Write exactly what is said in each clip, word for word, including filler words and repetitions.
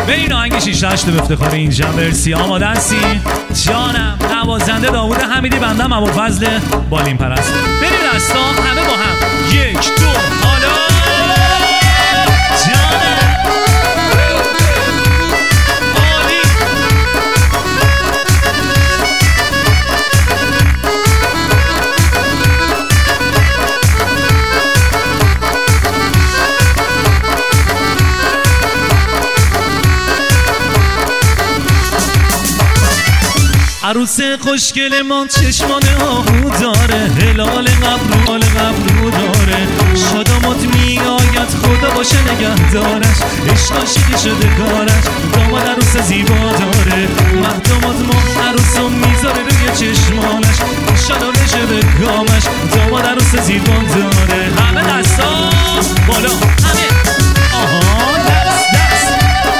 به این آهنگ شیش هشت به افتخار اینجا مرسی. آماده هستی؟ جانم. نوازنده داوود حمیدی، بندم ابوالفضل بالین پرست. بریم دستا همه با هم. یک دو حالا جانم. عروس خوشگل ما چشمان آهو داره، هلال قبرو قبرو داره، شادامات می آید خدا باشه نگهدارش، عشق عاشقی شده کارش، داماد عروس زیبا داره، مهداماد ما عروسو میذاره روی چشمانش، انشالله بشه به کامش، داماد عروس زیبا داره. همه دستا بالا همه آها دست دست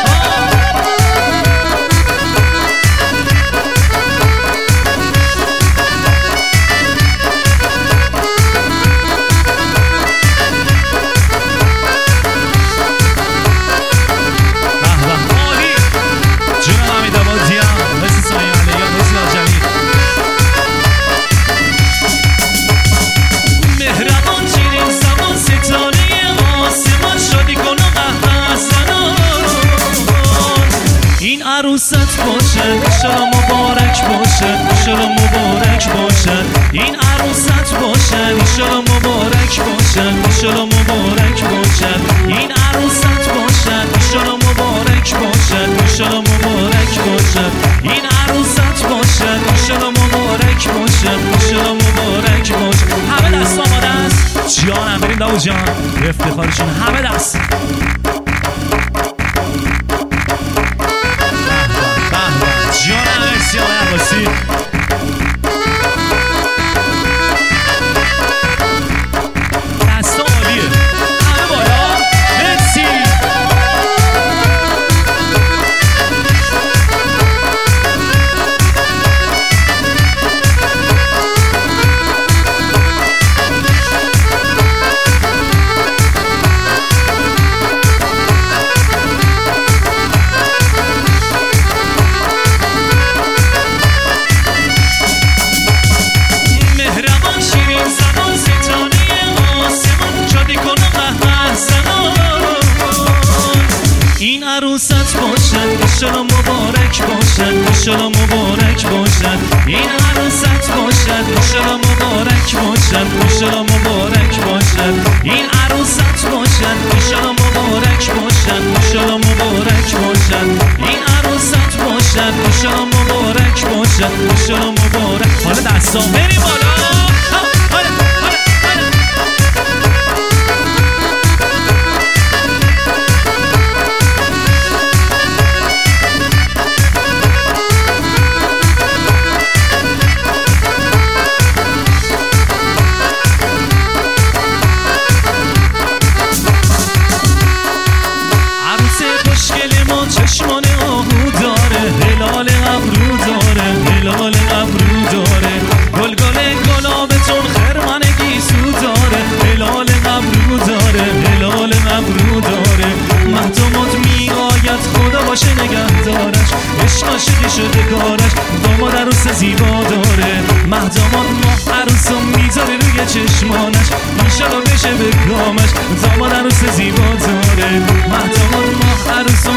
عروست باشه، انشالله مبارک باشه، انشالله مبارک باشه. این عروست باشه، انشالله مبارک باشه، انشالله مبارک باشه. این عروست باشه، انشالله مبارک باشه، انشالله مبارک باشه. این عروست باشه، انشالله مبارک باشه، انشالله مبارک باشه. همه دست آماده است؟ جانم. بریم داوود جان به افتخارشون همه دست. جانم مرسی آقای عباسی. دستا عالیه همه بالا مرسی. این عروست باشه، انشالله مبارک باشه، انشالله مبارک باشه. این عروست باشه، انشالله مبارک باشه، انشالله مبارک باشه. این عروست باشه، انشالله مبارک باشه، انشالله مبارک باشه. این عروست باشه، انشالله مبارک باشه، انشالله مبارک. حالا دستا بریم بالا. چشمان آهو داره، هلال ابرو داره، هلال ابرو داره، گلگل گلابتون خرمن گیسو داره، هلال ابرو داره، هلال ابرو داره، مهدامات می آید خدا باشه نگهدارش، عشق عاشقی شده کارش، داماد عروس زیبا داره، مهدامات ما عروسو میذاره روی چشمانش، انشالله بشه به کامش، داماد عروس زیبا داره، مهدامات ما عروس